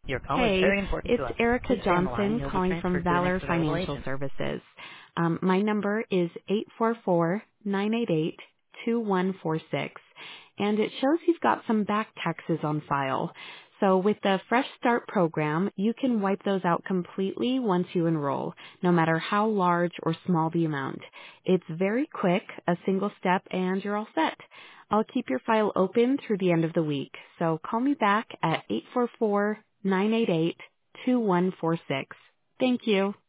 Your call is Hey, very important it's to us. Erica Please stay on the line and Johnson you'll be calling from transferred to the Valor next available Financial agent. Services. My number is 844-988-2146, and it shows you've got some back taxes on file. So with the Fresh Start program, you can wipe those out completely once you enroll, no matter how large or small the amount. It's very quick, a single step, and you're all set. I'll keep your file open through the end of the week, so call me back at 844-988-2146. Thank you.